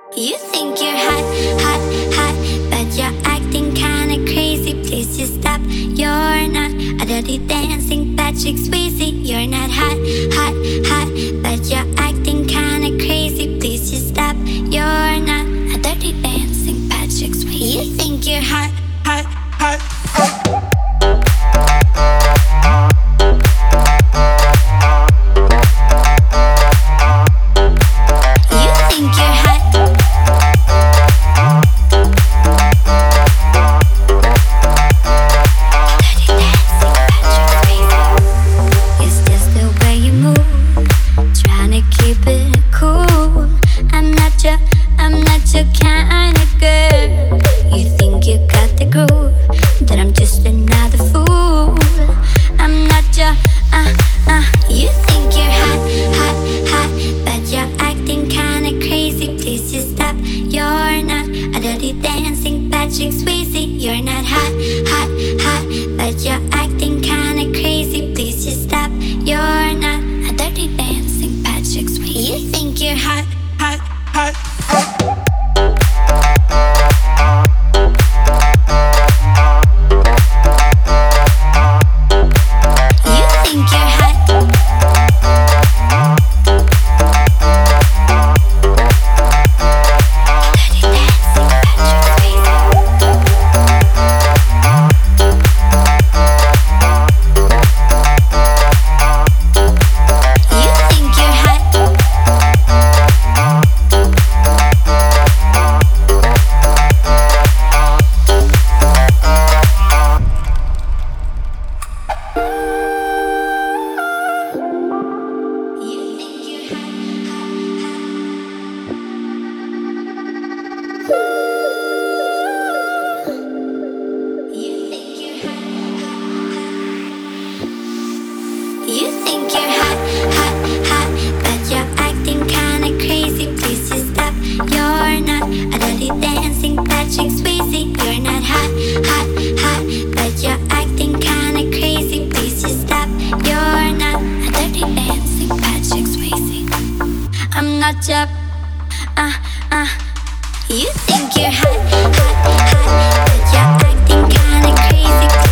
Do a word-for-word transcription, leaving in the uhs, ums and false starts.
You think you're hot, hot, hot, but you're acting kinda crazy. Please just stop. You're not a dirty dancing Patrick Swayze. You're not hot, hot, hot, but you're acting kinda crazy. Please just stop. You're not a dirty dancing Patrick Swayze. You think you're hot, hot, hot, hot. Patrick Swayze, you're not hot, hot, hot, but you're acting kinda crazy. Please just stop. You're not a dirty dancing Patrick Swayze. You think you're hot, hot, hot, hot. You think you're hot, hot, hot, but you're acting kinda crazy. Please just stop. You're not a dirty dancing Patrick Swayze. You're not hot, hot, hot, but you're acting kinda crazy. Please just stop. You're not a dirty dancing Patrick Swayze. I'm not your, uh, uh. You think you're hot, hot, hot, but you're acting kinda crazy.